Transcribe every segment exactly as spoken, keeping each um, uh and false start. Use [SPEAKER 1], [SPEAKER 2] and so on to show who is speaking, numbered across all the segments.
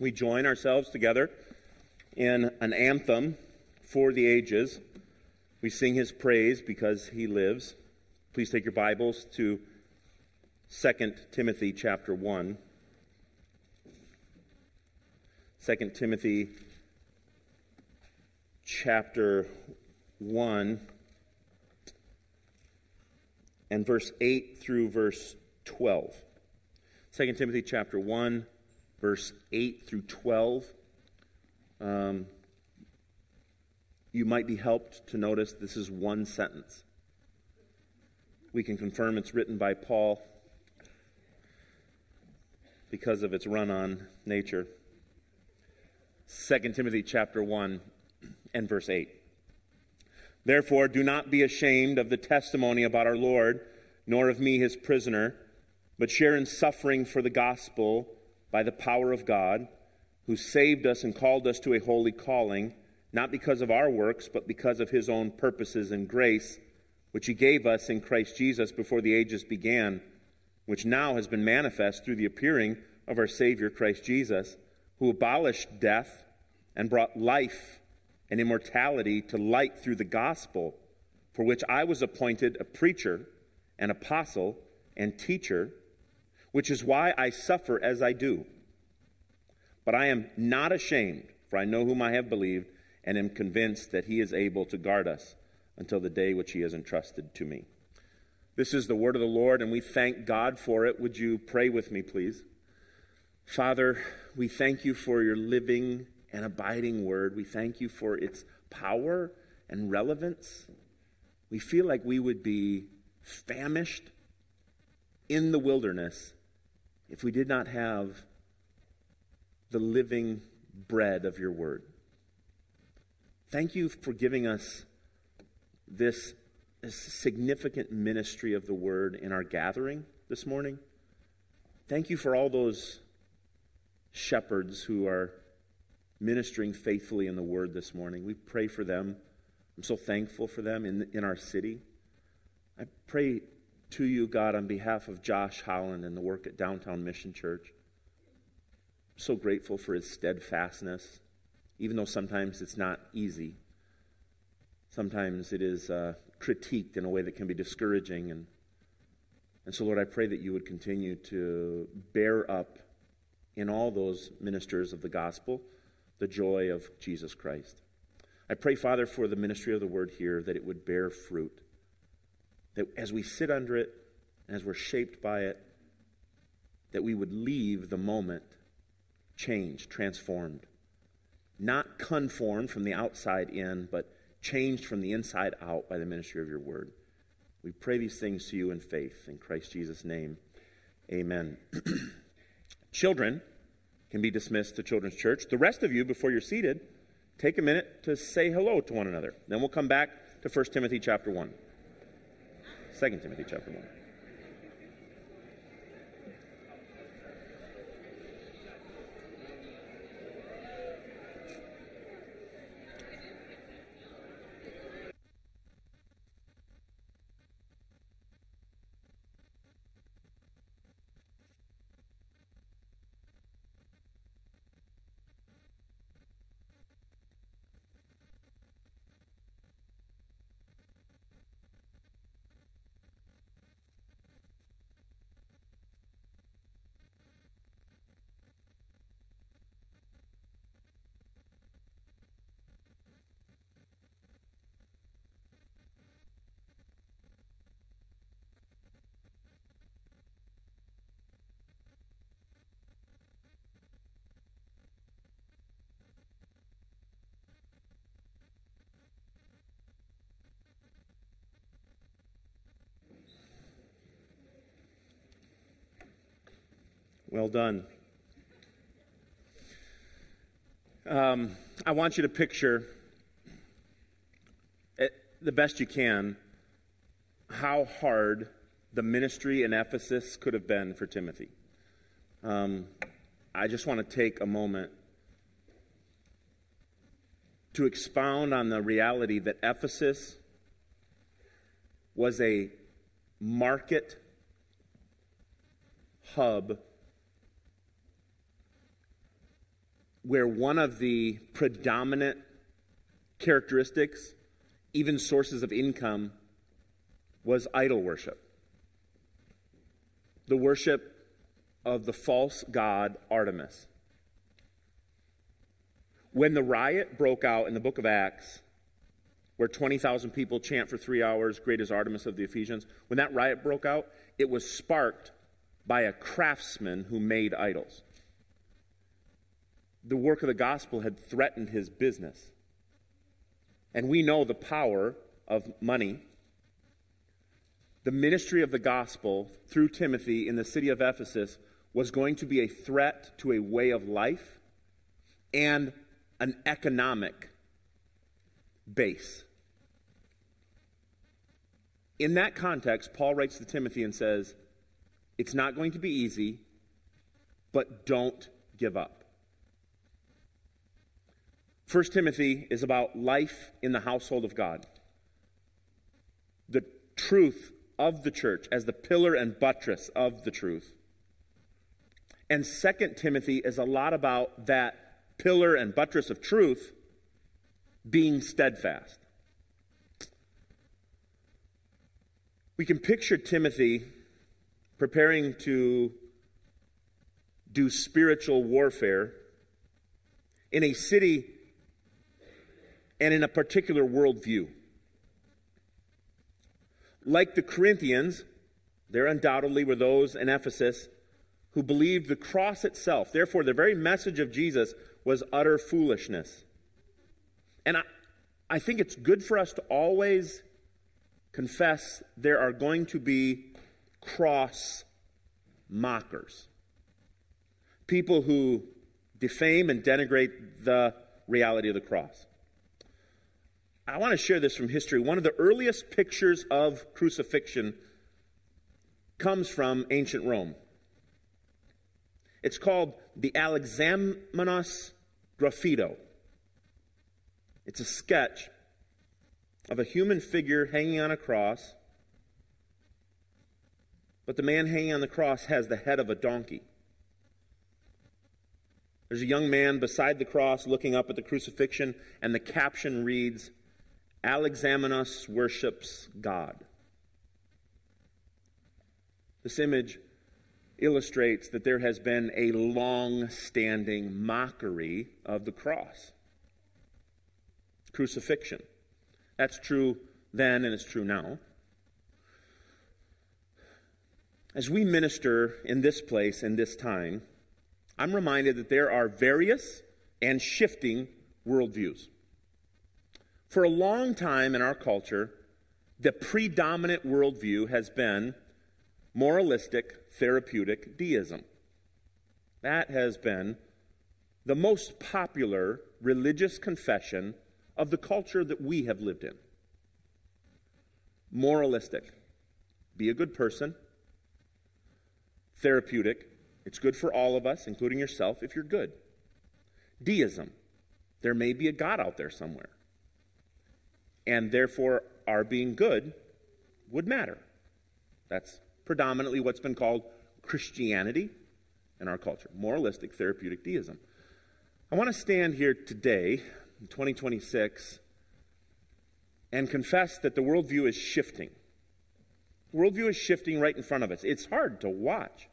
[SPEAKER 1] we join ourselves together in an anthem for the ages. We sing his praise because he lives. Please take your Bibles to Second Timothy chapter one. Second Timothy chapter one and verse eight through verse twelve. Second Timothy chapter one, verse eight through twelve. Um, you might be helped to notice this is one sentence. We can confirm it's written by Paul because of its run-on nature. Second Timothy chapter one and verse eight. Therefore, do not be ashamed of the testimony about our Lord, nor of me his prisoner, but share in suffering for the gospel by the power of God, who saved us and called us to a holy calling, not because of our works, but because of his own purposes and grace, which he gave us in Christ Jesus before the ages began, which now has been manifest through the appearing of our Savior Christ Jesus, who abolished death and brought life and immortality to light through the gospel, for which I was appointed a preacher, an apostle, and teacher, which is why I suffer as I do. But I am not ashamed, for I know whom I have believed, and am convinced that he is able to guard us until the day which he has entrusted to me. This is the word of the Lord, and we thank God for it. Would you pray with me, please? Father, we thank you for your living and abiding word. We thank you for its power and relevance. We feel like we would be famished in the wilderness if we did not have the living bread of your word. Thank you for giving us this, this significant ministry of the word in our gathering this morning. Thank you for all those shepherds who are ministering faithfully in the word this morning. We pray for them. I'm so thankful for them in, in our city. I pray to you, God, on behalf of Josh Holland and the work at Downtown Mission Church. I'm so grateful for his steadfastness, even though sometimes it's not easy. Sometimes it is uh, critiqued in a way that can be discouraging. And, and so, Lord, I pray that you would continue to bear up in all those ministers of the gospel the joy of Jesus Christ. I pray, Father, for the ministry of the word here, that it would bear fruit. That as we sit under it, as we're shaped by it, that we would leave the moment changed, transformed. Not conformed from the outside in, but changed from the inside out by the ministry of your word. We pray these things to you in faith. In Christ Jesus' name, amen. Children can be dismissed to Children's Church. The rest of you, before you're seated, take a minute to say hello to one another. Then we'll come back to First Timothy chapter one. Second Timothy chapter one. Well done. Um, I want you to picture, it, the best you can, how hard the ministry in Ephesus could have been for Timothy. Um, I just want to take a moment to expound on the reality that Ephesus was a market hub where one of the predominant characteristics, even sources of income, was idol worship. The worship of the false god Artemis. When the riot broke out in the book of Acts, where twenty thousand people chant for three hours, great is Artemis of the Ephesians, when that riot broke out, it was sparked by a craftsman who made idols. The work of the gospel had threatened his business. And we know the power of money. The ministry of the gospel through Timothy in the city of Ephesus was going to be a threat to a way of life and an economic base. In that context, Paul writes to Timothy and says, it's not going to be easy, but don't give up. First Timothy is about life in the household of God. The truth of the church as the pillar and buttress of the truth. And Second Timothy is a lot about that pillar and buttress of truth being steadfast. We can picture Timothy preparing to do spiritual warfare in a city and in a particular worldview. Like the Corinthians, there undoubtedly were those in Ephesus who believed the cross itself. Therefore, the very message of Jesus was utter foolishness. And I, I think it's good for us to always confess there are going to be cross mockers. People who defame and denigrate the reality of the cross. I want to share this from history. One of the earliest pictures of crucifixion comes from ancient Rome. It's called the Alexamenos Graffito. It's a sketch of a human figure hanging on a cross, but the man hanging on the cross has the head of a donkey. There's a young man beside the cross looking up at the crucifixion, and the caption reads, Alexamenos worships God. This image illustrates that there has been a long-standing mockery of the cross. Crucifixion. That's true then and it's true now. As we minister in this place in this time, I'm reminded that there are various and shifting worldviews. For a long time in our culture, the predominant worldview has been moralistic, therapeutic deism. That has been the most popular religious confession of the culture that we have lived in. Moralistic, be a good person. Therapeutic, it's good for all of us, including yourself, if you're good. Deism, there may be a God out there somewhere. And therefore, our being good would matter. That's predominantly what's been called Christianity in our culture. Moralistic, therapeutic deism. I want to stand here today, in twenty twenty-six, and confess that the worldview is shifting. The worldview is shifting right in front of us. It's hard to watch.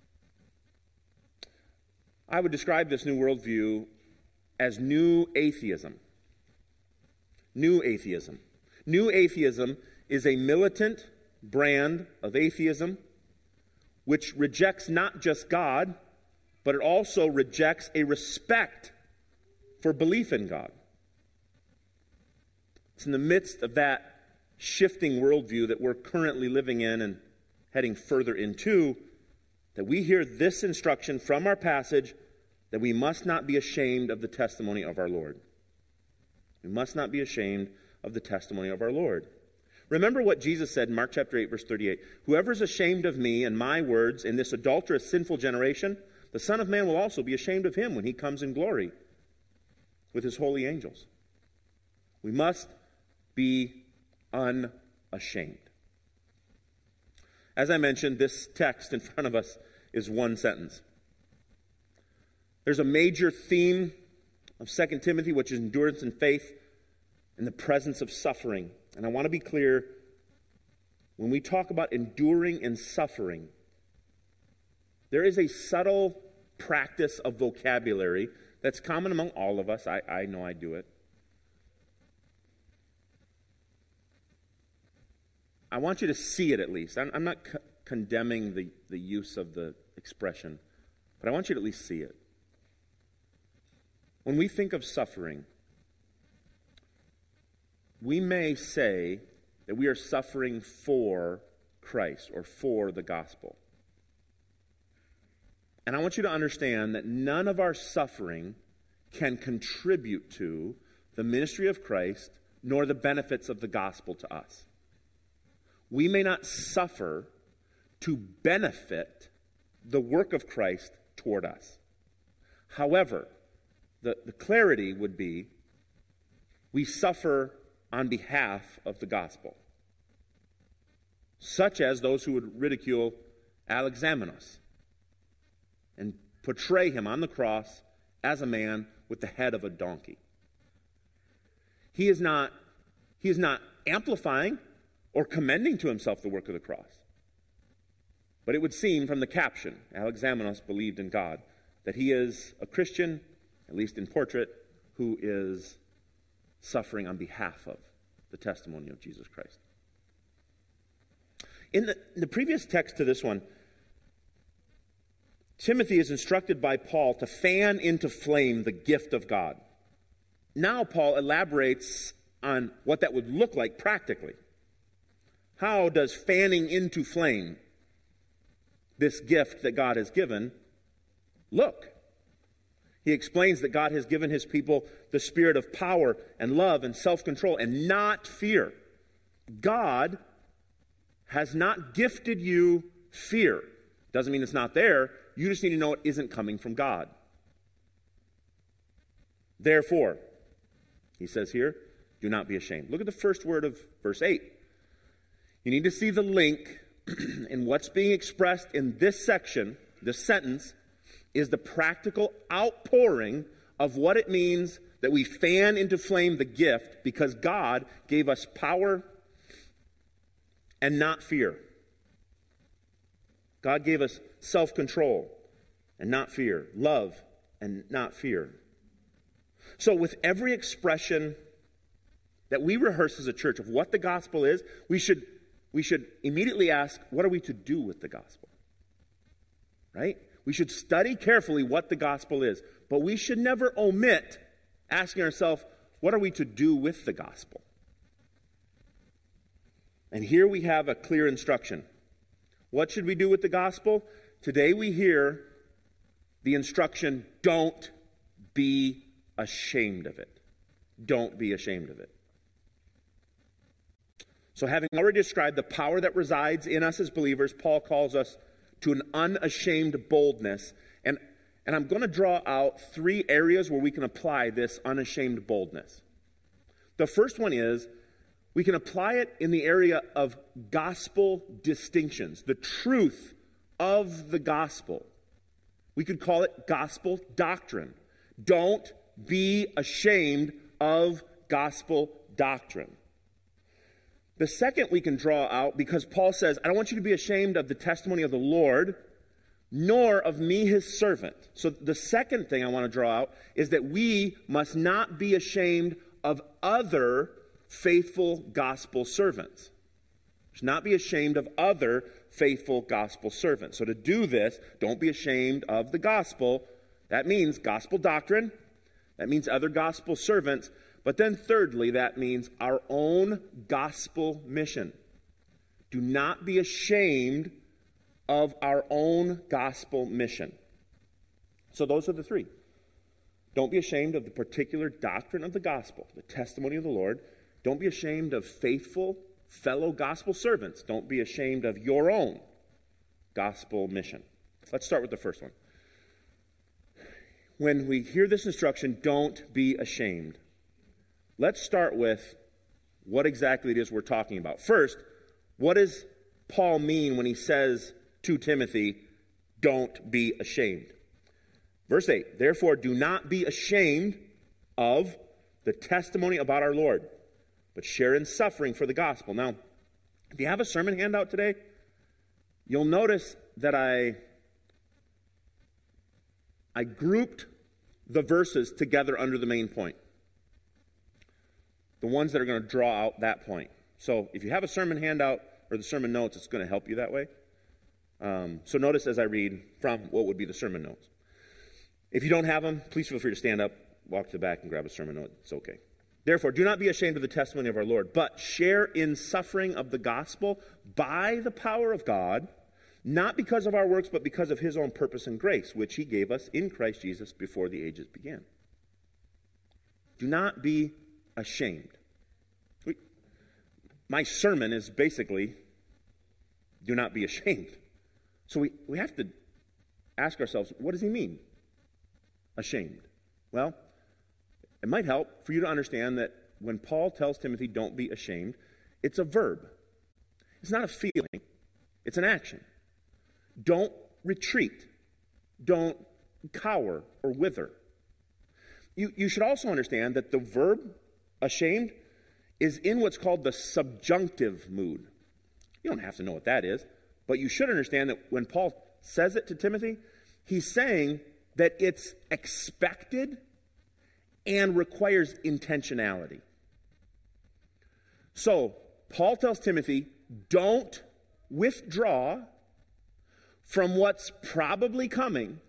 [SPEAKER 1] I would describe this new worldview as new atheism. New atheism. New atheism is a militant brand of atheism which rejects not just God, but it also rejects a respect for belief in God. It's in the midst of that shifting worldview that we're currently living in and heading further into that we hear this instruction from our passage that we must not be ashamed of the testimony of our Lord. We must not be ashamed of the testimony of our Lord. Remember what Jesus said in Mark chapter eight, verse thirty-eight. Whoever is ashamed of me and my words in this adulterous, sinful generation, the Son of Man will also be ashamed of him when he comes in glory with his holy angels. We must be unashamed. As I mentioned, this text in front of us is one sentence. There's a major theme of Second Timothy, which is endurance and faith in the presence of suffering. And I want to be clear, when we talk about enduring and suffering, there is a subtle practice of vocabulary that's common among all of us. I, I know I do it. I want you to see it at least. I'm, I'm not co- condemning the, the use of the expression, but I want you to at least see it. When we think of suffering, we may say that we are suffering for Christ or for the gospel. And I want you to understand that none of our suffering can contribute to the ministry of Christ nor the benefits of the gospel to us. We may not suffer to benefit the work of Christ toward us. However, the, the clarity would be we suffer on behalf of the gospel, such as those who would ridicule Alexamenos and portray him on the cross as a man with the head of a donkey. He is not, he is not amplifying or commending to himself the work of the cross. But it would seem from the caption, Alexamenos believed in God, that he is a Christian, at least in portrait, who is suffering on behalf of the testimony of Jesus Christ. In the, in the previous text to this one, Timothy is instructed by Paul to fan into flame the gift of God. Now Paul elaborates on what that would look like practically. How does fanning into flame this gift that God has given look? He explains that God has given his people the spirit of power and love and self-control and not fear. God has not gifted you fear. Doesn't mean it's not there. You just need to know it isn't coming from God. Therefore, he says here, do not be ashamed. Look at the first word of verse eight. You need to see the link in what's being expressed in this section, this sentence, is the practical outpouring of what it means that we fan into flame the gift because God gave us power and not fear. God gave us self-control and not fear, love and not fear. So with every expression that we rehearse as a church of what the gospel is, we should, we should immediately ask, what are we to do with the gospel? Right? We should study carefully what the gospel is, but we should never omit asking ourselves, what are we to do with the gospel? And here we have a clear instruction. What should we do with the gospel? Today we hear the instruction, don't be ashamed of it. Don't be ashamed of it. So having already described the power that resides in us as believers, Paul calls us to an unashamed boldness. And, and I'm going to draw out three areas where we can apply this unashamed boldness. The first one is we can apply it in the area of gospel distinctions, the truth of the gospel. We could call it gospel doctrine. Don't be ashamed of gospel doctrine. The second we can draw out, because Paul says, I don't want you to be ashamed of the testimony of the Lord, nor of me, his servant. So the second thing I want to draw out is that we must not be ashamed of other faithful gospel servants. We should not be ashamed of other faithful gospel servants. So to do this, don't be ashamed of the gospel. That means gospel doctrine. That means other gospel servants. But then thirdly, that means our own gospel mission. Do not be ashamed of our own gospel mission. So those are the three. Don't be ashamed of the particular doctrine of the gospel, the testimony of the Lord. Don't be ashamed of faithful fellow gospel servants. Don't be ashamed of your own gospel mission. Let's start with the first one. When we hear this instruction, don't be ashamed. Let's start with what exactly it is we're talking about. First, what does Paul mean when he says to Timothy, don't be ashamed? Verse eight, therefore do not be ashamed of the testimony about our Lord, but share in suffering for the gospel. Now, if you have a sermon handout today, you'll notice that I, I grouped the verses together under the main point. The ones that are going to draw out that point. So if you have a sermon handout or the sermon notes, it's going to help you that way. Um, so notice as I read from what would be the sermon notes. If you don't have them, please feel free to stand up, walk to the back, and grab a sermon note. It's okay. Therefore, do not be ashamed of the testimony of our Lord, but share in suffering of the gospel by the power of God, not because of our works, but because of his own purpose and grace, which he gave us in Christ Jesus before the ages began. Do not be ashamed. We, my sermon is basically, do not be ashamed. So we, we have to ask ourselves, what does he mean? Ashamed. Well, it might help for you to understand that when Paul tells Timothy, don't be ashamed, it's a verb. It's not a feeling. It's an action. Don't retreat. Don't cower or wither. You, you should also understand that the verb, ashamed, is in what's called the subjunctive mood. You don't have to know what that is, but you should understand that when Paul says it to Timothy, he's saying that it's expected and requires intentionality. So, Paul tells Timothy, don't withdraw from what's probably coming,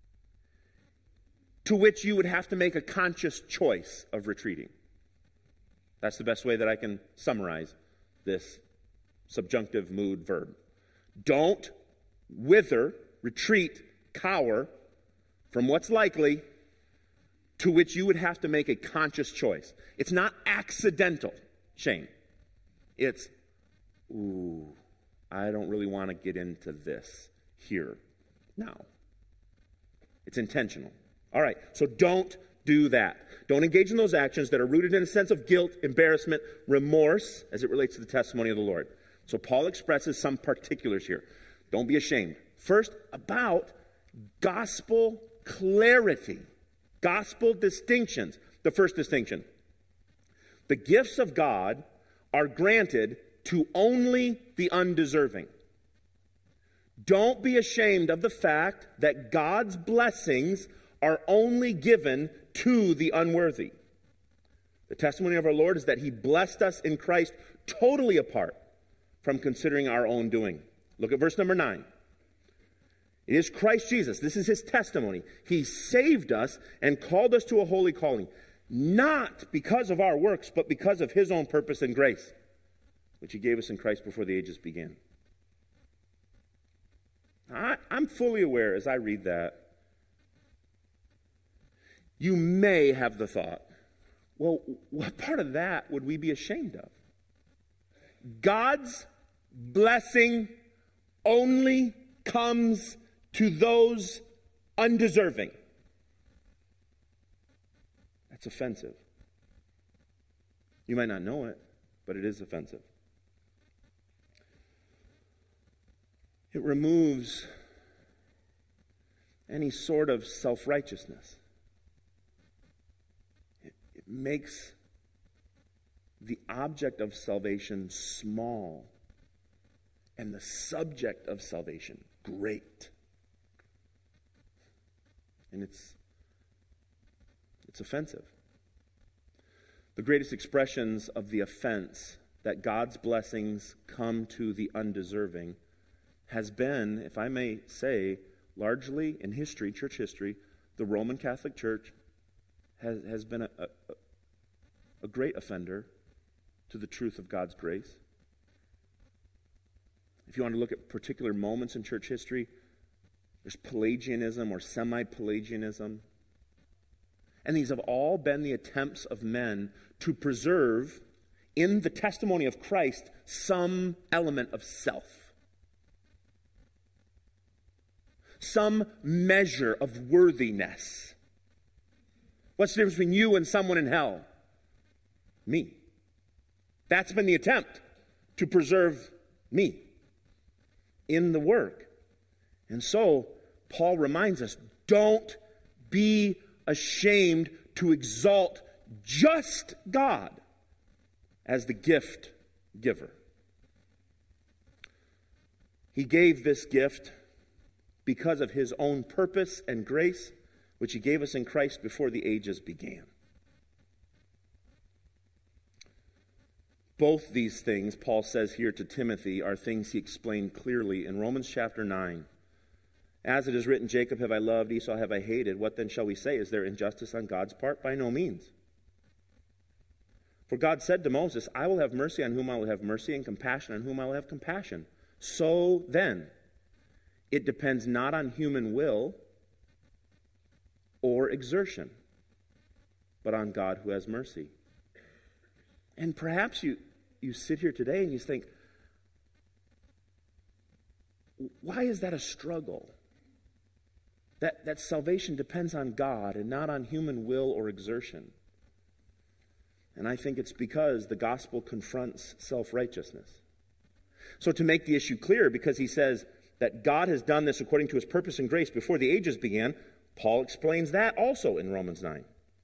[SPEAKER 1] to which you would have to make a conscious choice of retreating. That's the best way that I can summarize this subjunctive mood verb. Don't wither, retreat, cower from what's likely, to which you would have to make a conscious choice. It's not accidental shame. It's, ooh, I don't really want to get into this here now. It's intentional. All right, so don't do that. Don't engage in those actions that are rooted in a sense of guilt, embarrassment, remorse as it relates to the testimony of the Lord. So Paul expresses some particulars here. Don't be ashamed. First, about gospel clarity. Gospel distinctions. The first distinction. The gifts of God are granted to only the undeserving. Don't be ashamed of the fact that God's blessings are only given to the unworthy. The testimony of our Lord is that he blessed us in Christ totally apart from considering our own doing. Look at verse number nine. It is Christ Jesus. This is his testimony. He saved us and called us to a holy calling, not because of our works, but because of his own purpose and grace, which he gave us in Christ before the ages began. I, I'm fully aware as I read that, you may have the thought, well, what part of that would we be ashamed of? God's blessing only comes to those undeserving. That's offensive. You might not know it, but it is offensive. It removes any sort of self-righteousness. It, it makes the object of salvation small and the subject of salvation great. And it's it's offensive. The greatest expressions of the offense that God's blessings come to the undeserving has been, if I may say, largely in history, church history, the Roman Catholic Church has, has been a, a, a great offender to the truth of God's grace. If you want to look at particular moments in church history, there's Pelagianism or semi-Pelagianism. And these have all been the attempts of men to preserve in the testimony of Christ some element of self. Some measure of worthiness. What's the difference between you and someone in hell? Me. That's been the attempt to preserve me in the work. And so, Paul reminds us, don't be ashamed to exalt just God as the gift giver. He gave this gift because of his own purpose and grace, which he gave us in Christ before the ages began. Both these things, Paul says here to Timothy, are things he explained clearly in Romans chapter nine. As it is written, Jacob have I loved, Esau have I hated. What then shall we say? Is there injustice on God's part? By no means. For God said to Moses, I will have mercy on whom I will have mercy, and compassion on whom I will have compassion. So then, it depends not on human will or exertion, but on God who has mercy. And perhaps you, you sit here today and you think, why is that a struggle? That, that salvation depends on God and not on human will or exertion. And I think it's because the gospel confronts self-righteousness. So to make the issue clear, because he says that God has done this according to his purpose and grace before the ages began, Paul explains that also in Romans nine.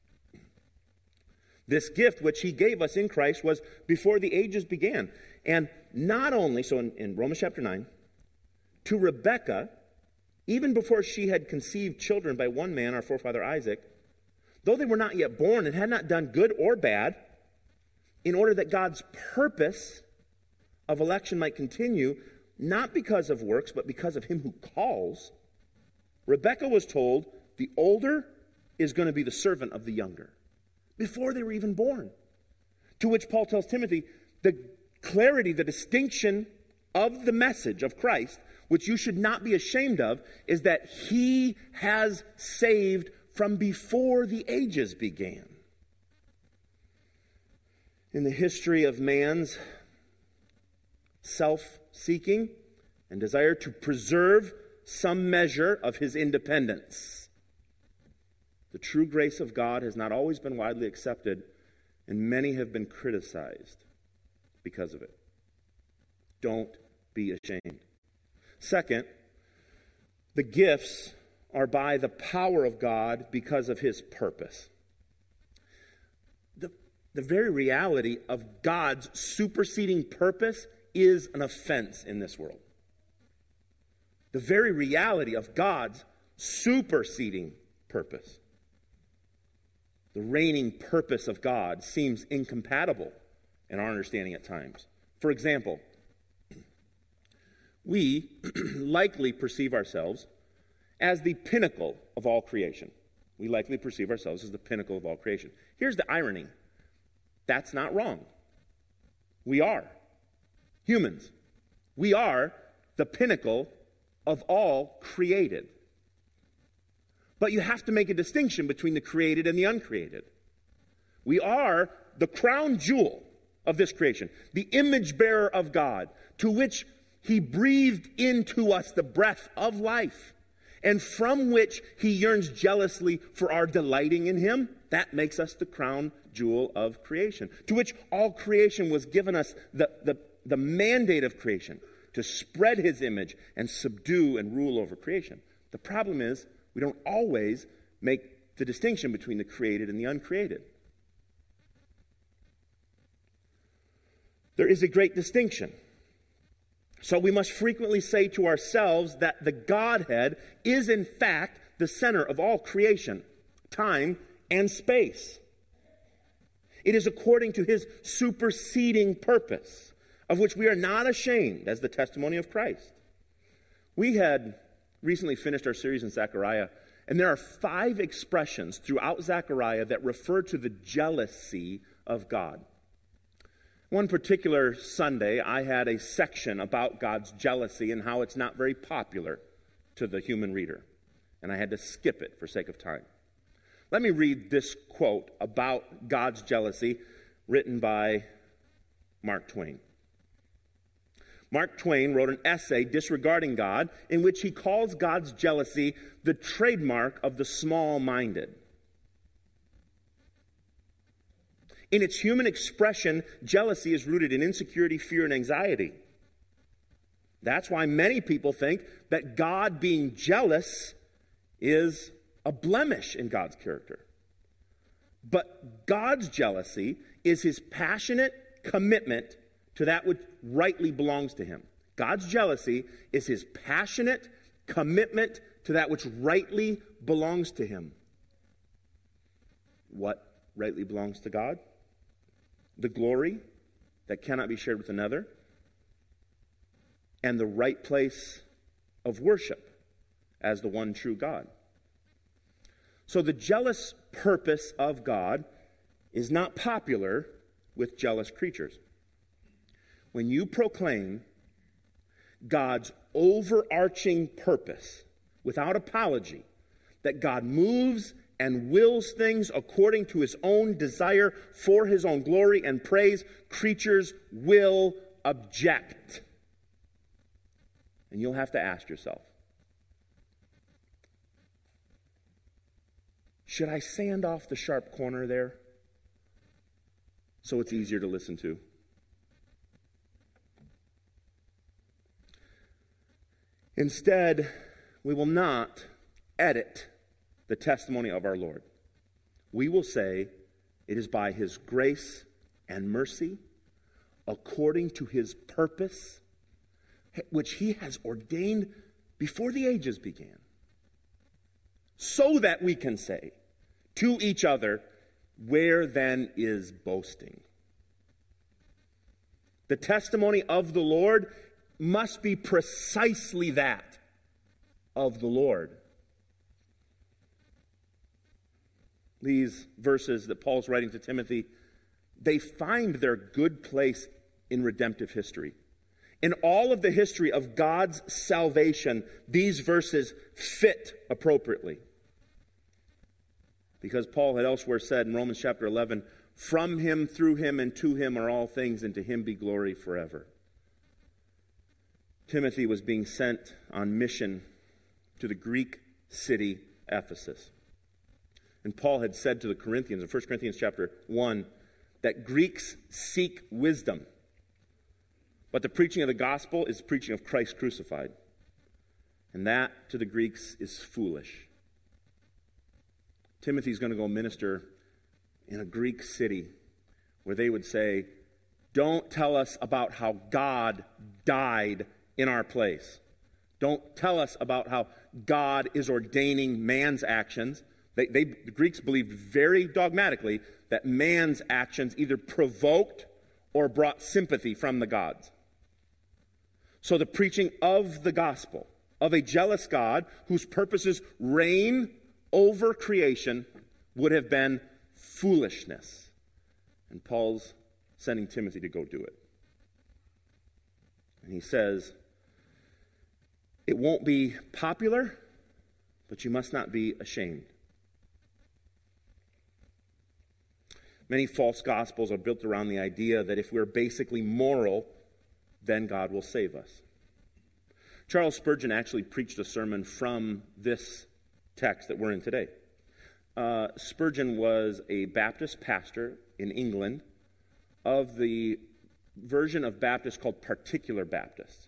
[SPEAKER 1] This gift which he gave us in Christ was before the ages began. And not only, so in, in Romans chapter nine, to Rebekah, even before she had conceived children by one man, our forefather Isaac, though they were not yet born and had not done good or bad, in order that God's purpose of election might continue, not because of works, but because of him who calls, Rebekah was told, the older is going to be the servant of the younger, before they were even born. To which Paul tells Timothy, the clarity, the distinction of the message of Christ, which you should not be ashamed of, is that he has saved from before the ages began. In the history of man's self-seeking and desire to preserve some measure of his independence, the true grace of God has not always been widely accepted, and many have been criticized because of it. Don't be ashamed. Second, the gifts are by the power of God because of his purpose. The, the very reality of God's superseding purpose is an offense in this world. The very reality of God's superseding purpose. The reigning purpose of God seems incompatible in our understanding at times. For example, we likely perceive ourselves as the pinnacle of all creation. We likely perceive ourselves as the pinnacle of all creation. Here's the irony. That's not wrong. We are. Humans. We are the pinnacle of all created. But you have to make a distinction between the created and the uncreated. We are the crown jewel of this creation, the image bearer of God, to which he breathed into us the breath of life, and from which he yearns jealously for our delighting in him. That makes us the crown jewel of creation, to which all creation was given us the, the, the mandate of creation to spread his image and subdue and rule over creation. The problem is we don't always make the distinction between the created and the uncreated. There is a great distinction. So we must frequently say to ourselves that the Godhead is in fact the center of all creation, time, and space. It is according to his superseding purpose, of which we are not ashamed, as the testimony of Christ. We had recently finished our series in Zechariah, and there are five expressions throughout Zechariah that refer to the jealousy of God. One particular Sunday, I had a section about God's jealousy and how it's not very popular to the human reader, and I had to skip it for sake of time. Let me read this quote about God's jealousy written by Mark Twain. Mark Twain wrote an essay disregarding God in which he calls God's jealousy the trademark of the small-minded. In its human expression, jealousy is rooted in insecurity, fear, and anxiety. That's why many people think that God being jealous is a blemish in God's character. But God's jealousy is his passionate commitment to that which rightly belongs to him. God's jealousy is his passionate commitment to that which rightly belongs to him. What rightly belongs to God? The glory that cannot be shared with another, and the right place of worship as the one true God. So the jealous purpose of God is not popular with jealous creatures. When you proclaim God's overarching purpose without apology, that God moves and wills things according to his own desire for his own glory and praise, creatures will object. And you'll have to ask yourself, should I sand off the sharp corner there so it's easier to listen to? Instead, we will not edit the testimony of our Lord. We will say it is by his grace and mercy, according to his purpose, which he has ordained before the ages began, so that we can say to each other, where then is boasting? The testimony of the Lord must be precisely that of the Lord. These verses that Paul's writing to Timothy, they find their good place in redemptive history. In all of the history of God's salvation, these verses fit appropriately. Because Paul had elsewhere said in Romans chapter eleven, from him, through him, and to him are all things, and to him be glory forever. Timothy was being sent on mission to the Greek city Ephesus. And Paul had said to the Corinthians in First Corinthians chapter one that Greeks seek wisdom, but the preaching of the gospel is the preaching of Christ crucified. And that to the Greeks is foolish. Timothy's going to go minister in a Greek city where they would say, don't tell us about how God died in our place. Don't tell us about how God is ordaining man's actions. They, they, the Greeks believed very dogmatically that man's actions either provoked or brought sympathy from the gods. So the preaching of the gospel, of a jealous God whose purposes reign over creation, would have been foolishness. And Paul's sending Timothy to go do it. And he says, it won't be popular, but you must not be ashamed. Many false gospels are built around the idea that if we're basically moral, then God will save us. Charles Spurgeon actually preached a sermon from this text that we're in today. Uh, Spurgeon was a Baptist pastor in England of the version of Baptist called Particular Baptist.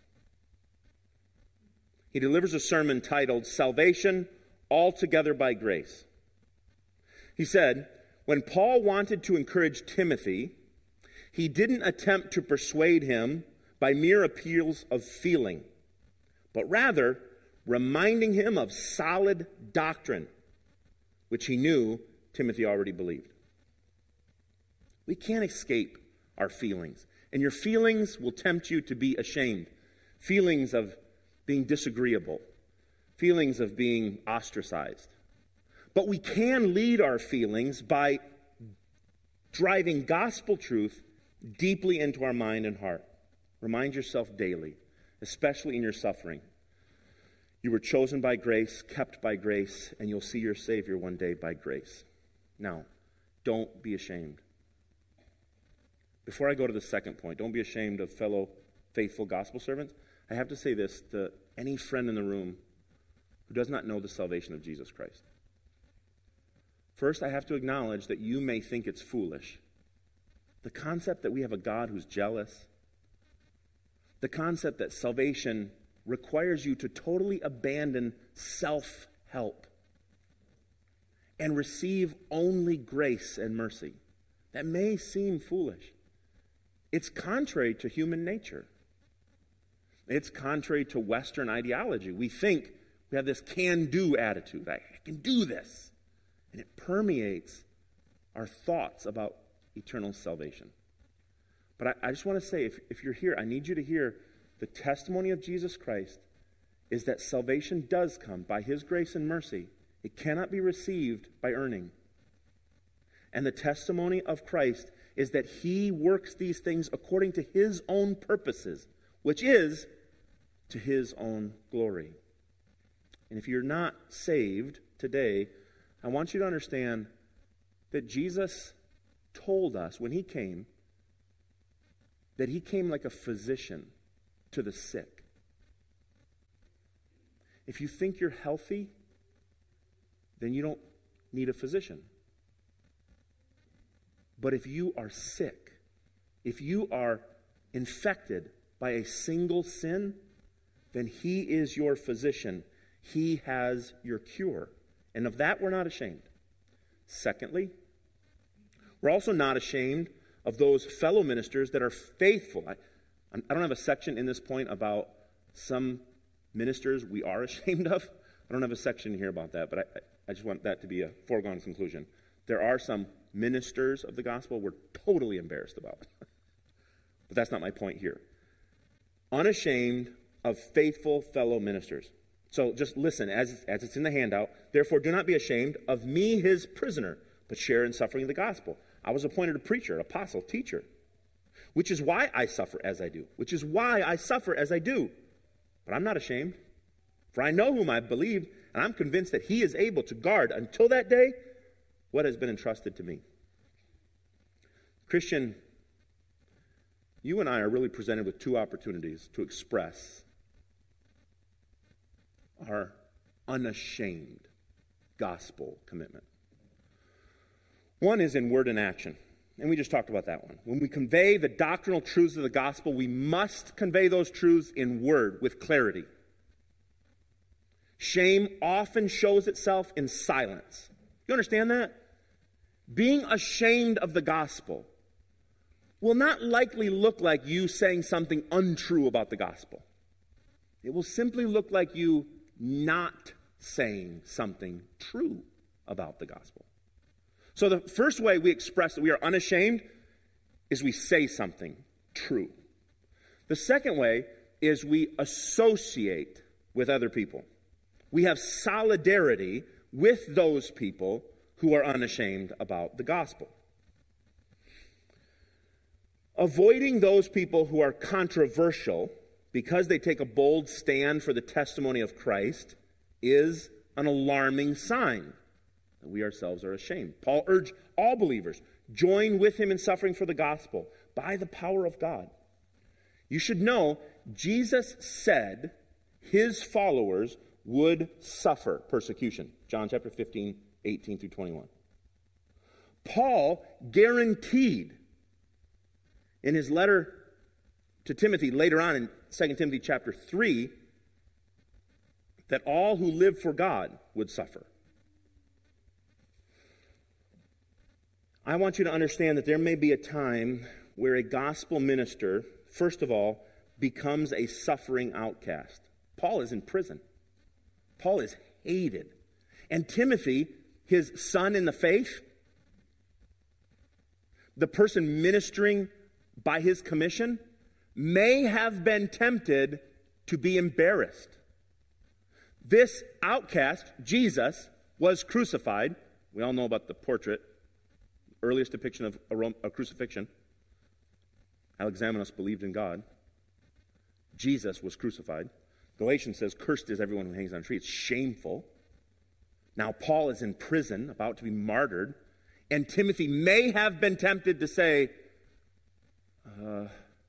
[SPEAKER 1] He delivers a sermon titled, Salvation Altogether by Grace. He said, when Paul wanted to encourage Timothy, he didn't attempt to persuade him by mere appeals of feeling, but rather reminding him of solid doctrine, which he knew Timothy already believed. We can't escape our feelings, and your feelings will tempt you to be ashamed. Feelings of being disagreeable, feelings of being ostracized. But we can lead our feelings by driving gospel truth deeply into our mind and heart. Remind yourself daily, especially in your suffering. You were chosen by grace, kept by grace, and you'll see your Savior one day by grace. Now, don't be ashamed. Before I go to the second point, don't be ashamed of fellow faithful gospel servants. I have to say this to any friend in the room who does not know the salvation of Jesus Christ. First, I have to acknowledge that you may think it's foolish. The concept that we have a God who's jealous, the concept that salvation requires you to totally abandon self-help and receive only grace and mercy. That may seem foolish. It's contrary to human nature. It's contrary to Western ideology. We think we have this can-do attitude. I can do this. And it permeates our thoughts about eternal salvation. But I, I just want to say, if, if you're here, I need you to hear the testimony of Jesus Christ is that salvation does come by his grace and mercy. It cannot be received by earning. And the testimony of Christ is that he works these things according to his own purposes, which is to his own glory. And if you're not saved today, I want you to understand that Jesus told us when he came that he came like a physician to the sick. If you think you're healthy, then you don't need a physician. But if you are sick, if you are infected by a single sin, then he is your physician. He has your cure. And of that, we're not ashamed. Secondly, we're also not ashamed of those fellow ministers that are faithful. I, I don't have a section in this point about some ministers we are ashamed of. I don't have a section here about that, but I, I just want that to be a foregone conclusion. There are some ministers of the gospel we're totally embarrassed about. But that's not my point here. Unashamed of faithful fellow ministers. So just listen, as, as it's in the handout. Therefore, do not be ashamed of me, his prisoner, but share in suffering of the gospel. I was appointed a preacher, apostle, teacher, which is why I suffer as I do, which is why I suffer as I do. But I'm not ashamed, for I know whom I believed, and I'm convinced that he is able to guard until that day what has been entrusted to me. Christian, you and I are really presented with two opportunities to express our unashamed gospel commitment. One is in word and action, and we just talked about that one. When we convey the doctrinal truths of the gospel, we must convey those truths in word with clarity. Shame often shows itself in silence. You understand that? Being ashamed of the gospel will not likely look like you saying something untrue about the gospel. It will simply look like you not saying something true about the gospel. So the first way we express that we are unashamed is we say something true. The second way is we associate with other people. We have solidarity with those people who are unashamed about the gospel. Avoiding those people who are controversial because they take a bold stand for the testimony of Christ is an alarming sign that we ourselves are ashamed. Paul urged all believers, join with him in suffering for the gospel by the power of God. You should know, Jesus said his followers would suffer persecution. John chapter fifteen, eighteen through twenty-one. Paul guaranteed in his letter to Timothy later on in Second Timothy chapter three that all who live for God would suffer. I want you to understand that there may be a time where a gospel minister, first of all, becomes a suffering outcast. Paul is in prison. Paul is hated. And Timothy, his son in the faith, the person ministering by his commission, may have been tempted to be embarrassed. This outcast, Jesus, was crucified. We all know about the portrait, earliest depiction of a, Rome, a crucifixion. Alexamenus believed in God. Jesus was crucified. Galatians says, cursed is everyone who hangs on a tree. It's shameful. Now Paul is in prison, about to be martyred, and Timothy may have been tempted to say, uh,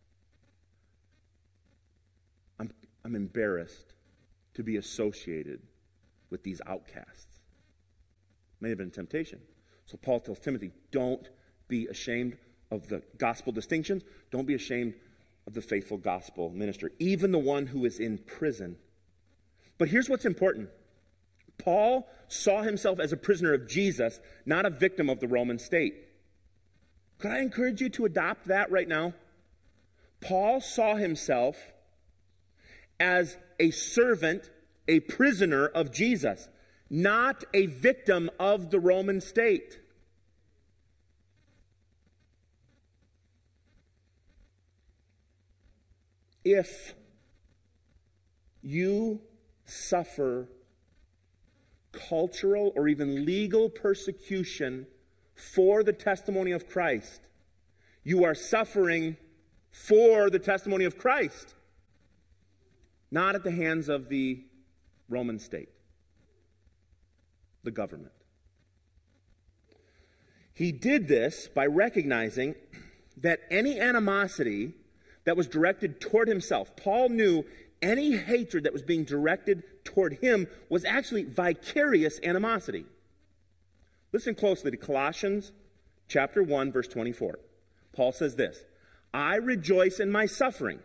[SPEAKER 1] I'm, I'm embarrassed to be associated with these outcasts. May have been a temptation. So Paul tells Timothy, don't be ashamed of the gospel distinctions. Don't be ashamed of the faithful gospel minister, even the one who is in prison. But here's what's important. Paul saw himself as a prisoner of Jesus, not a victim of the Roman state. Could I encourage you to adopt that right now? Paul saw himself as a servant, a prisoner of Jesus, not a victim of the Roman state. If you suffer cultural or even legal persecution for the testimony of Christ, you are suffering for the testimony of Christ, not at the hands of the Roman state, the government. He did this by recognizing that any animosity that was directed toward himself, Paul knew any hatred that was being directed toward him was actually vicarious animosity. Listen closely to Colossians chapter one, verse twenty-four. Paul says this, I rejoice in my suffering.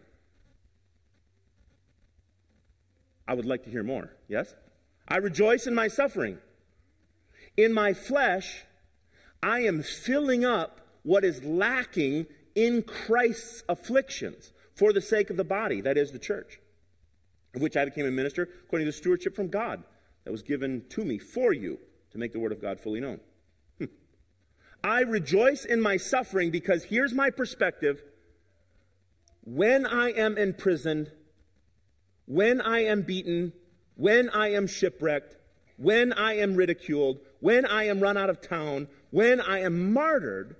[SPEAKER 1] I would like to hear more, yes? I rejoice in my suffering. In my flesh, I am filling up what is lacking in Christ's afflictions for the sake of the body, that is the church, of which I became a minister according to stewardship from God that was given to me for you to make the word of God fully known. Hm. I rejoice in my suffering because here's my perspective. When I am imprisoned, when I am beaten, when I am shipwrecked, when I am ridiculed, when I am run out of town, when I am martyred,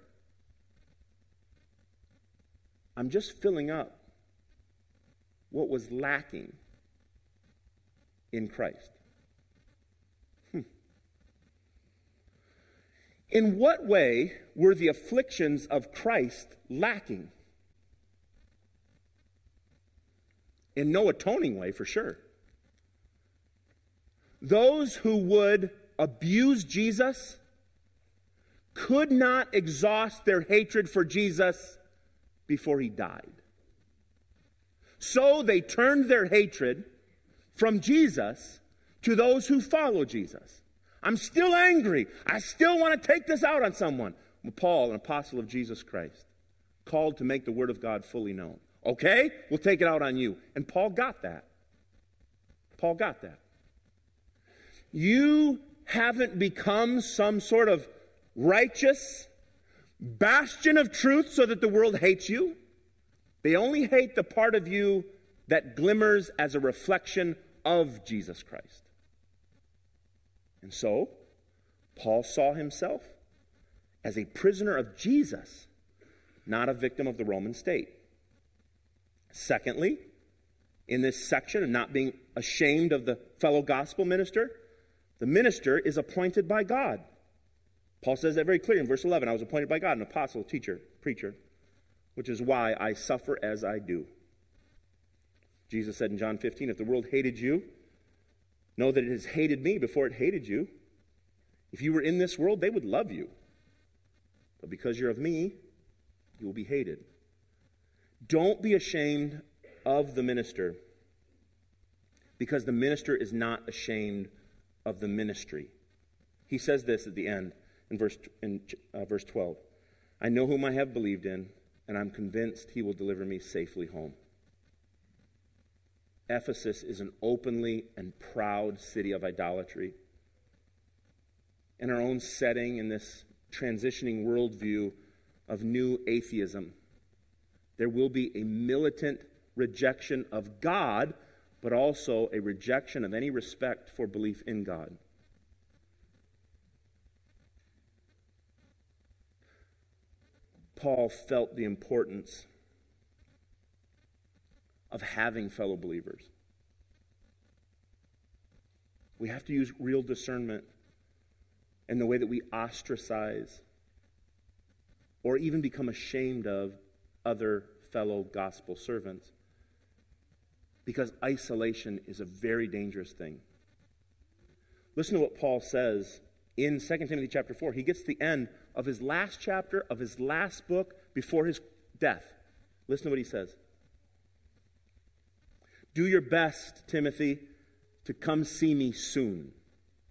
[SPEAKER 1] I'm just filling up what was lacking in Christ. Hmm. In what way were the afflictions of Christ lacking? In no atoning way, for sure. Those who would abuse Jesus could not exhaust their hatred for Jesus before he died. So they turned their hatred from Jesus to those who follow Jesus. I'm still angry. I still want to take this out on someone. Well, Paul, an apostle of Jesus Christ, called to make the word of God fully known. Okay, we'll take it out on you. And Paul got that. Paul got that. You haven't become some sort of righteous bastion of truth so that the world hates you. They only hate the part of you that glimmers as a reflection of Jesus Christ. And so, Paul saw himself as a prisoner of Jesus, not a victim of the Roman state. Secondly, in this section of not being ashamed of the fellow gospel minister, the minister is appointed by God. Paul says that very clearly in verse eleven. I was appointed by God, an apostle, teacher, preacher, which is why I suffer as I do. Jesus said in John fifteen, if the world hated you, know that it has hated me before it hated you. If you were in this world, they would love you. But because you're of me, you will be hated. Don't be ashamed of the minister, because the minister is not ashamed of the ministry. He says this at the end in verse in uh, verse twelve. I know whom I have believed in, and I'm convinced he will deliver me safely home. Ephesus is an openly and proud city of idolatry. In our own setting, in this transitioning worldview of new atheism, there will be a militant rejection of God, but also a rejection of any respect for belief in God. Paul felt the importance of having fellow believers. We have to use real discernment in the way that we ostracize or even become ashamed of other fellow gospel servants, because isolation is a very dangerous thing. Listen to what Paul says in Second Timothy chapter four. He gets to the end of his last chapter of his last book before his death. Listen to what he says. Do your best, Timothy, to come see me soon.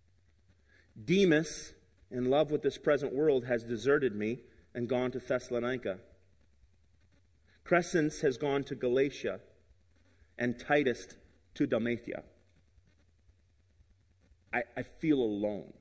[SPEAKER 1] Demas, in love with this present world, has deserted me and gone to Thessalonica. Crescens has gone to Galatia, and Titus to Dalmatia. I, I feel alone.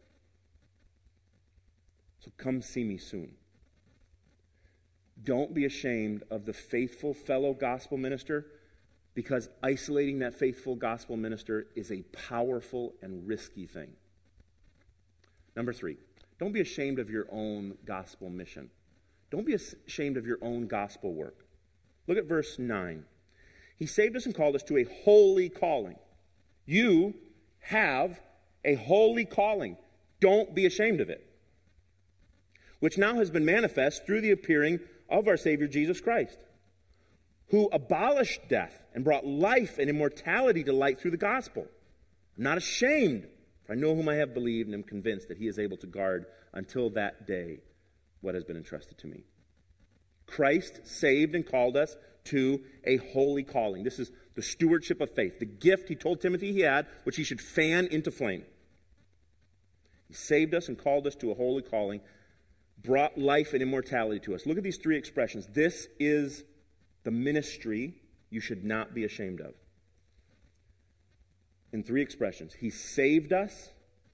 [SPEAKER 1] So come see me soon. Don't be ashamed of the faithful fellow gospel minister, because isolating that faithful gospel minister is a powerful and risky thing. Number three, don't be ashamed of your own gospel mission. Don't be ashamed of your own gospel work. Look at verse nine. He saved us and called us to a holy calling. You have a holy calling. Don't be ashamed of it, which now has been manifest through the appearing of our Savior Jesus Christ, who abolished death and brought life and immortality to light through the gospel. I'm not ashamed, for I know whom I have believed and am convinced that he is able to guard until that day what has been entrusted to me. Christ saved and called us to a holy calling. This is the stewardship of faith, the gift he told Timothy he had, which he should fan into flame. He saved us and called us to a holy calling, brought life and immortality to us. Look at these three expressions. This is the ministry you should not be ashamed of. In three expressions. He saved us.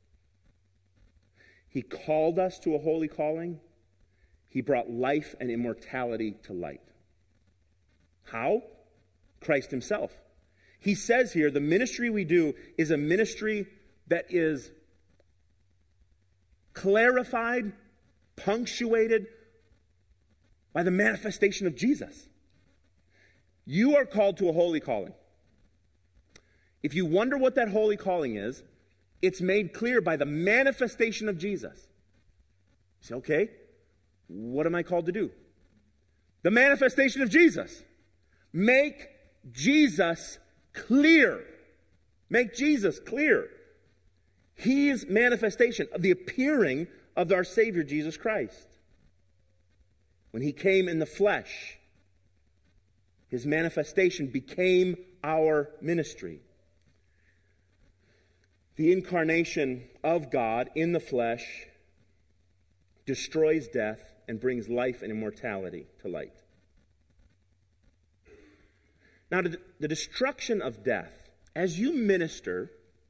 [SPEAKER 1] He called us to a holy calling. He brought life and immortality to light. How? Christ himself. He says here, the ministry we do is a ministry that is clarified, punctuated by the manifestation of Jesus. You are called to a holy calling. If you wonder what that holy calling is, it's made clear by the manifestation of Jesus. You say, okay, what am I called to do? The manifestation of Jesus. Make Jesus clear. Make Jesus clear. His manifestation of the appearing of our Savior Jesus Christ. When he came in the flesh, his manifestation became our ministry. The incarnation of God in the flesh destroys death and brings life and immortality to light. Now, the destruction of death, as you minister,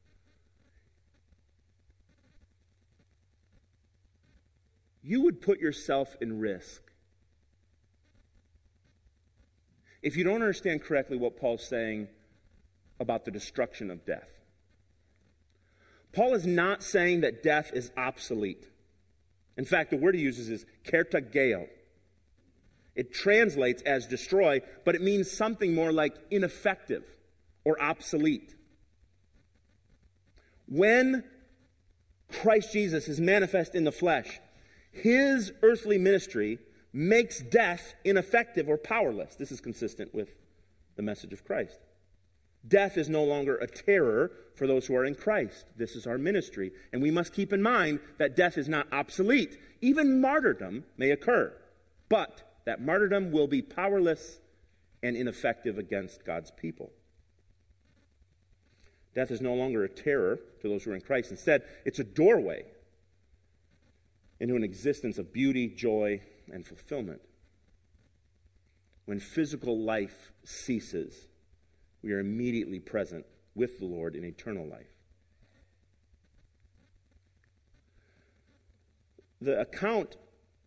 [SPEAKER 1] you would put yourself in risk. If you don't understand correctly what Paul's saying about the destruction of death. Paul is not saying that death is obsolete. In fact, the word he uses is kertageo. It translates as destroy, but it means something more like ineffective or obsolete. When Christ Jesus is manifest in the flesh, his earthly ministry makes death ineffective or powerless. This is consistent with the message of Christ. Death is no longer a terror for those who are in Christ. This is our ministry. And we must keep in mind that death is not obsolete. Even martyrdom may occur. But that martyrdom will be powerless and ineffective against God's people. Death is no longer a terror to those who are in Christ. Instead, it's a doorway into an existence of beauty, joy, and fulfillment. When physical life ceases, we are immediately present with the Lord in eternal life. The account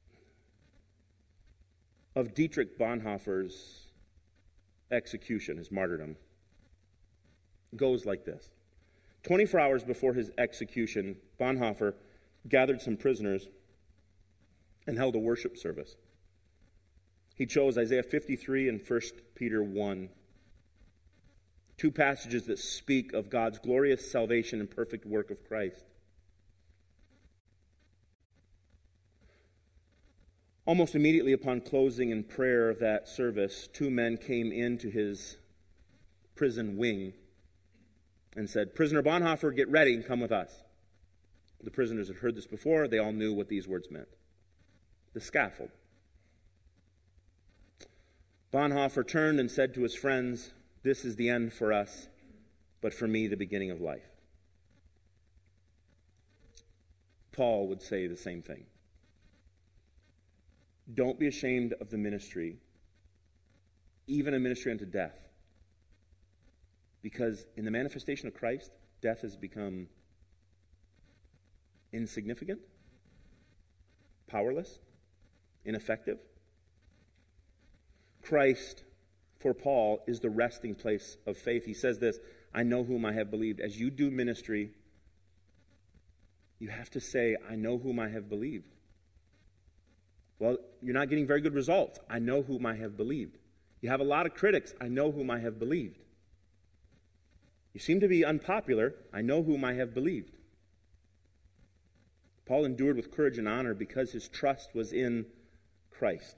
[SPEAKER 1] of Dietrich Bonhoeffer's execution, his martyrdom, goes like this. twenty-four hours before his execution, Bonhoeffer gathered some prisoners and held a worship service. He chose Isaiah fifty-three and First Peter one, two passages that speak of God's glorious salvation and perfect work of Christ. Almost immediately upon closing in prayer of that service, two men came into his prison wing and said, "Prisoner Bonhoeffer, get ready and come with us." The prisoners had heard this before. They all knew what these words meant. The scaffold. Bonhoeffer turned and said to his friends, "This is the end for us, but for me the beginning of life." Paul would say the same thing. Don't be ashamed of the ministry, even a ministry unto death. Because in the manifestation of Christ, death has become insignificant, powerless, ineffective. Christ, for Paul, is the resting place of faith. He says this, I know whom I have believed. As you do ministry, you have to say, I know whom I have believed. Well, you're not getting very good results. I know whom I have believed. You have a lot of critics. I know whom I have believed. You seem to be unpopular. I know whom I have believed. Paul endured with courage and honor because his trust was in Christ.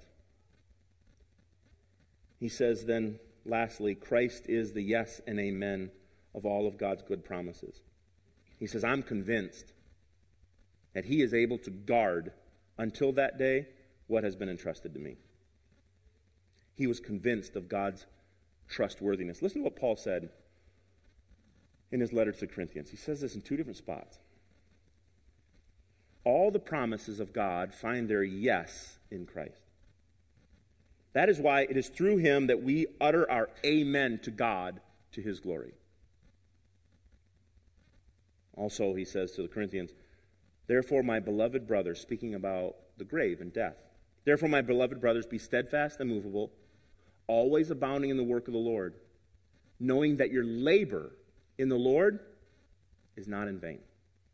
[SPEAKER 1] He says then, lastly, Christ is the yes and amen of all of God's good promises. He says, I'm convinced that he is able to guard until that day what has been entrusted to me. He was convinced of God's trustworthiness. Listen to what Paul said in his letter to the Corinthians. He says this in two different spots. All the promises of God find their yes in Christ. That is why it is through him that we utter our amen to God to his glory. Also, he says to the Corinthians, therefore, my beloved brothers, speaking about the grave and death, therefore, my beloved brothers, be steadfast and immovable, always abounding in the work of the Lord, knowing that your labor in the Lord is not in vain.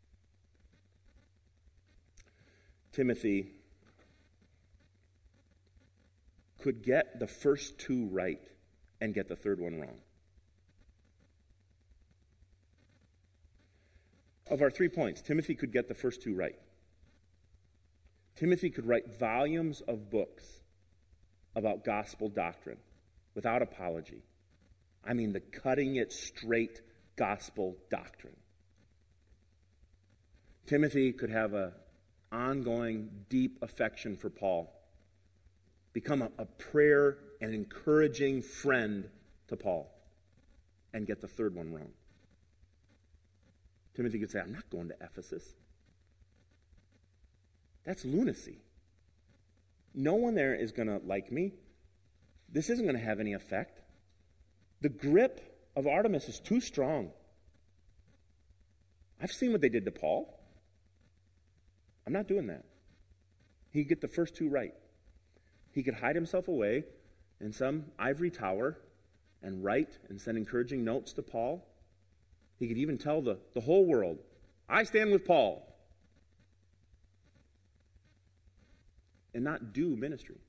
[SPEAKER 1] Timothy could get the first two right and get the third one wrong. Of our three points, Timothy could get the first two right. Timothy could write volumes of books about gospel doctrine without apology. I mean, the cutting it straight gospel doctrine. Timothy could have an ongoing, deep affection for Paul, become a, a prayer and encouraging friend to Paul, and get the third one wrong. Timothy could say, I'm not going to Ephesus. That's lunacy. No one there is going to like me. This isn't going to have any effect. The grip of Artemis is too strong. I've seen what they did to Paul. I'm not doing that. He could get the first two right. He could hide himself away in some ivory tower and write and send encouraging notes to Paul. He could even tell the, the whole world, I stand with Paul. And not do ministry.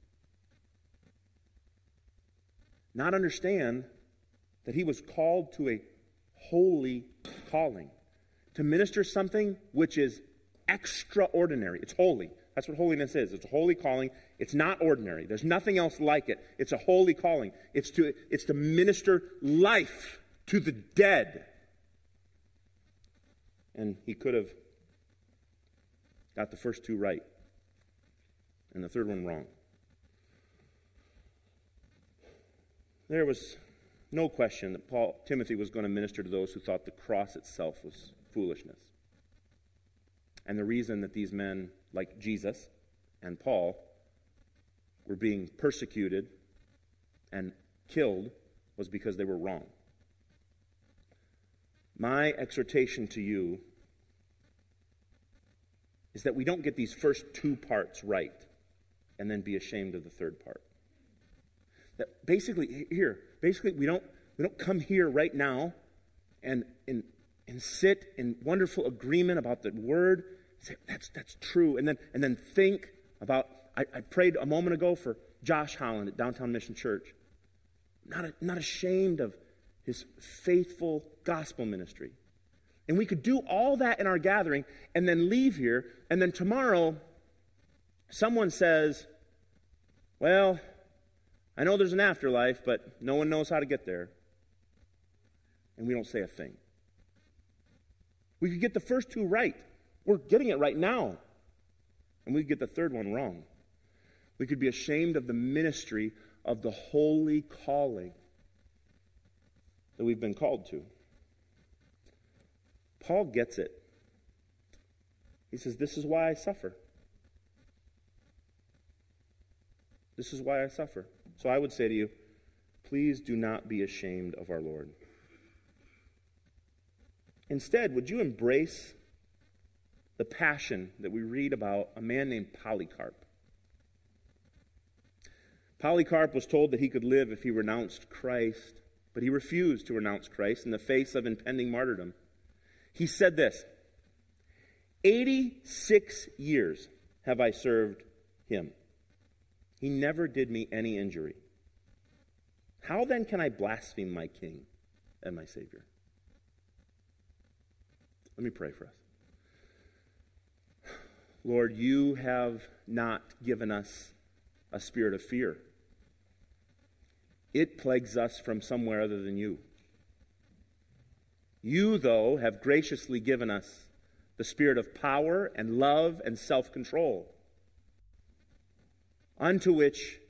[SPEAKER 1] Not understand that he was called to a holy calling. To minister something which is extraordinary. It's holy. That's what holiness is. It's a holy calling. It's not ordinary. There's nothing else like it. It's a holy calling. It's to, it's to minister life to the dead. And he could have got the first two right and the third one wrong. There was no question that Paul, Timothy was going to minister to those who thought the cross itself was foolishness. And the reason that these men, like Jesus and Paul, were being persecuted and killed was because they were wrong. My exhortation to you is that we don't get these first two parts right and then be ashamed of the third part. That basically, here, basically we don't we don't come here right now and and and sit in wonderful agreement about the word, say that's that's true, and then and then think about I, I prayed a moment ago for Josh Holland at Downtown Mission Church. Not a, not ashamed of his faithful gospel ministry. And we could do all that in our gathering and then leave here, and then tomorrow someone says, well, I know there's an afterlife, but no one knows how to get there. And we don't say a thing. We could get the first two right. We're getting it right now. And we could get the third one wrong. We could be ashamed of the ministry of the holy calling that we've been called to. Paul gets it. He says, this is why I suffer. This is why I suffer. So I would say to you, please do not be ashamed of our Lord. Instead, would you embrace the passion that we read about a man named Polycarp? Polycarp was told that he could live if he renounced Christ, but he refused to renounce Christ in the face of impending martyrdom. He said this, eighty-six years have I served him. He never did me any injury. How then can I blaspheme my King and my Savior? Let me pray for us. Lord, you have not given us a spirit of fear. It plagues us from somewhere other than you. You, though, have graciously given us the spirit of power and love and self-control, unto which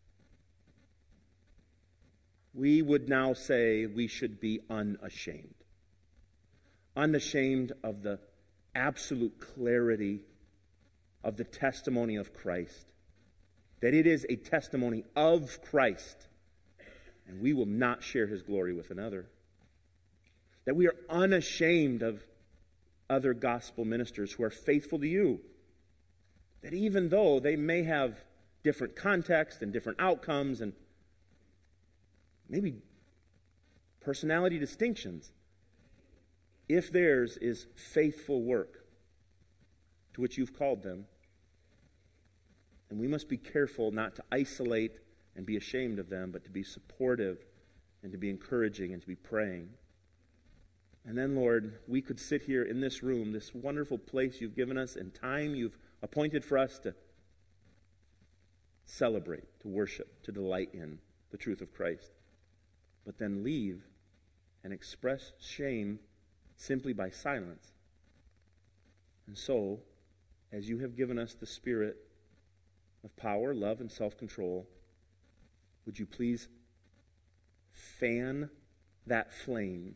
[SPEAKER 1] we would now say we should be unashamed. Unashamed of the absolute clarity of the testimony of Christ. That it is a testimony of Christ, and we will not share his glory with another. That we are unashamed of other gospel ministers who are faithful to you. That even though they may have different context and different outcomes and maybe personality distinctions, if theirs is faithful work to which you've called them, and we must be careful not to isolate and be ashamed of them, but to be supportive and to be encouraging and to be praying. And then, Lord, we could sit here in this room, this wonderful place you've given us and time you've appointed for us to celebrate, to worship, to delight in the truth of Christ, but then leave and express shame simply by silence. And so, as you have given us the spirit of power, love, and self-control, would you please fan that flame,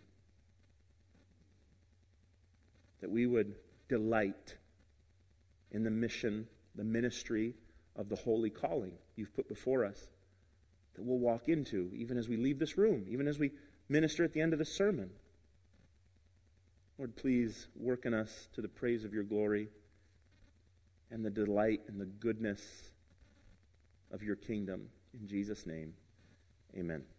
[SPEAKER 1] that we would delight in the mission, the ministry of the holy calling you've put before us, that we'll walk into even as we leave this room, even as we minister at the end of the sermon. Lord, please work in us to the praise of your glory and the delight and the goodness of your kingdom. In Jesus' name, amen.